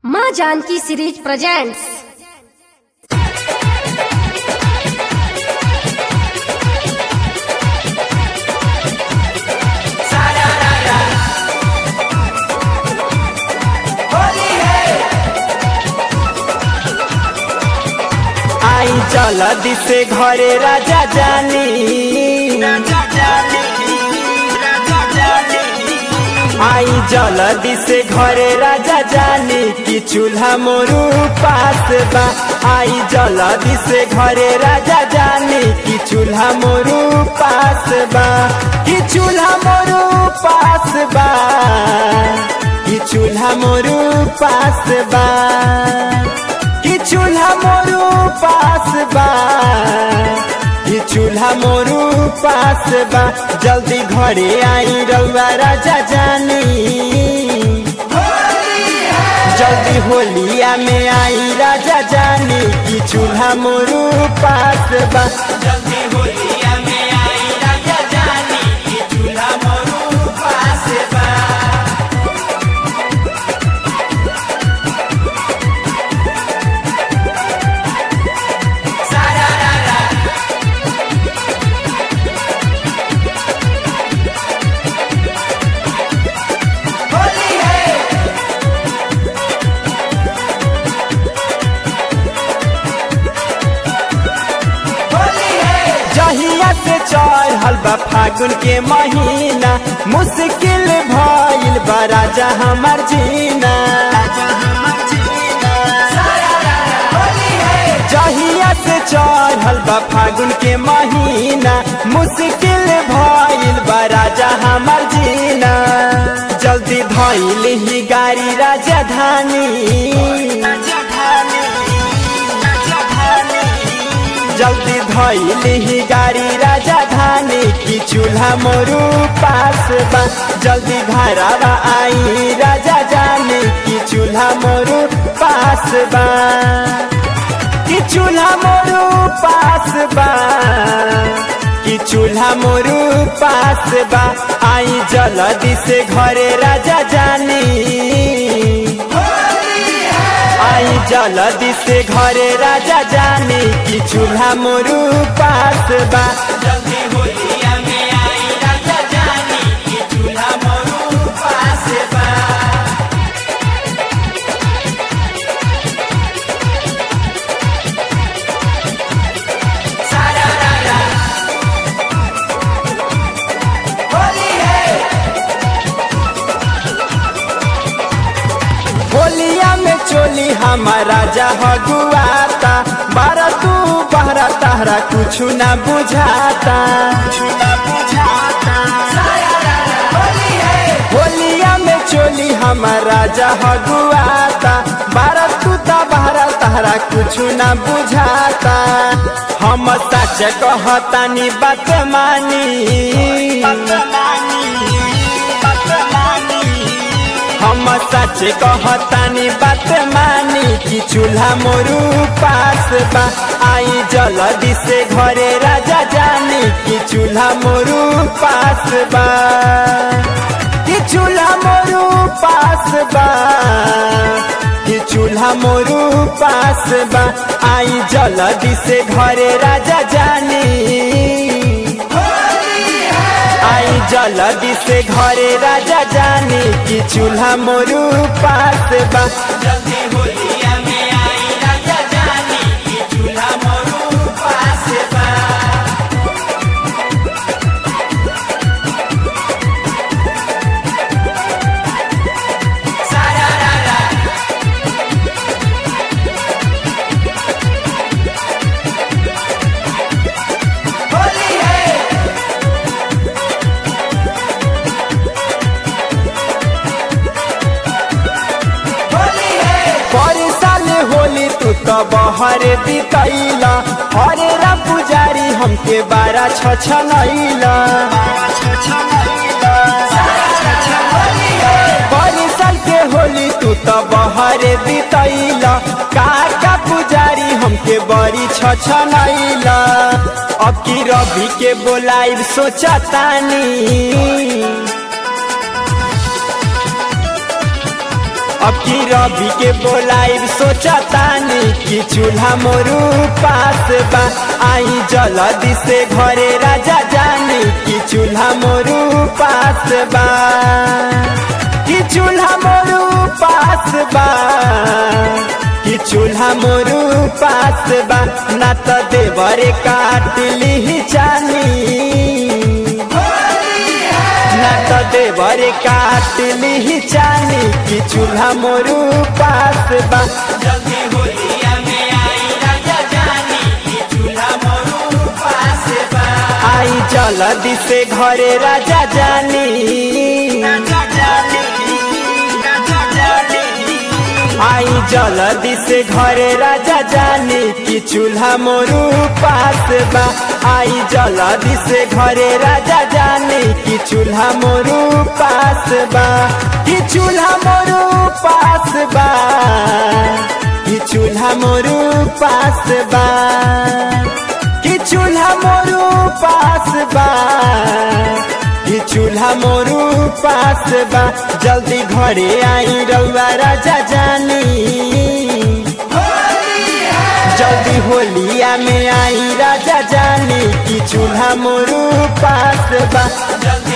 माँ Janaki series presents. आई जल्दी से घरे राजा जानी, आई जल्दी से घरे राजा जानी कि चूल्हा मोरू पास बा। आई जल्दी से घरे राजा जानी कि चूल्हा मोरू पास बा, कि चूल्हा मोरू पास बा, कि चूल्हा मोरू पास बा, कि चूल्हा मोरू पास बा, कि चूल्हा मोरू पास बा। जल्दी घरे आई रउआ राजा जानी, जल्दी होलिया में आई राजा जानी कि चूल्हा मोरू पास बा। जल्दी होलिया में आई राजा जानी कि चूल्हा मोरू पास बा। जहिया से चढ़ल बा फागुन के महीना, मुश्किल भइल बा राजा हमार जीना। जहिया से चढ़ल बा फागुन के महीना, मुश्किल भइल बा राजा हमार जीना। जल्दी धइल ही गाड़ी राजधानी, जल्दी धइल ही गाड़ी राजधानी कि चूल्हा मोरू पास बा। जल्दी घरवा आई राजा जानी कि चूल्हा मोरू पास बा, कि चूल्हा मोरू पास बा, कि चूल्हा मोरू पास बा। आई जल्दी से घरे राजा जानी, आई जल्दी से घरे राजा जानी कि चूल्हा मोरू पास बा। जल्दी होलिया में आई राजा जानी कि चूल्हा मोरू पास बा। होलिया में चोली हमारा राजा हगुआता, बारा तू बहरा तहरा कुछ ना बुझाता, होलिया में चोली हमारा राजा हगुआता, बारा तू ता बहरा तहरा कुछ ना बुझाता। हम सच कहतानी बात मानी, हम सच कहतानी बात मानी कि चूल्हा मोरू पास बा। आई जल्दी से घरे राजा जानी कि चूल्हा मोरू पास बा, कि चूल्हा मोरू पास बा, कि चूल्हा मोरू पास बा। आई जल्दी से घरे राजा जानी, आई जल्दी से घरे राजा जानी कि चूल्हा मोरू पास बा। जल्दी होलिया में आई राजा जानी कि चूल्हा मोरू पास बा। तू तो बहर बितैला, हरे रा पुजारी हमके बारा छछनैला। परिसल के होली तू तो बहर बितैला, काका पुजारी हमके बड़ी छछनैला। अब की रवि के बोलाइब सोचतानी, अब की रवि के बोलाइब सोचतानी कि चूल्हा मोरू पास बा। आई जल्दी से घरे राजा जानी कि चूल्हा मोरू पास बा, कि चूल्हा मोरू पास बा, कि चूल्हा मोरू पास बा। ना तो देवरे काट ली चानी, ना तो देवरे काट ली चानी, कि चूल्हा मोरू पास बा। जल्दी होलिया में आई राजा जानी कि चूल्हा मोरू पास बा। आई जल्दी से घरे राजा जानी, आई जल्दी से घरे राजा जानी कि चूल्हा मोरू पास बा। आई जल्दी से घरे राजा जानी कि चूल्हा मोरू पास बा, कि चूल्हा मोरू पास बा, कि चूल्हा मोरू पास बा, कि चूल्हा मोरू पास बा, कि चूल्हा मोरू पास बा। जल्दी घरे आई रउआ राजा जानी, जल्दी होलिया में आई राजा जानी कि चूल्हा मोरू पास बा।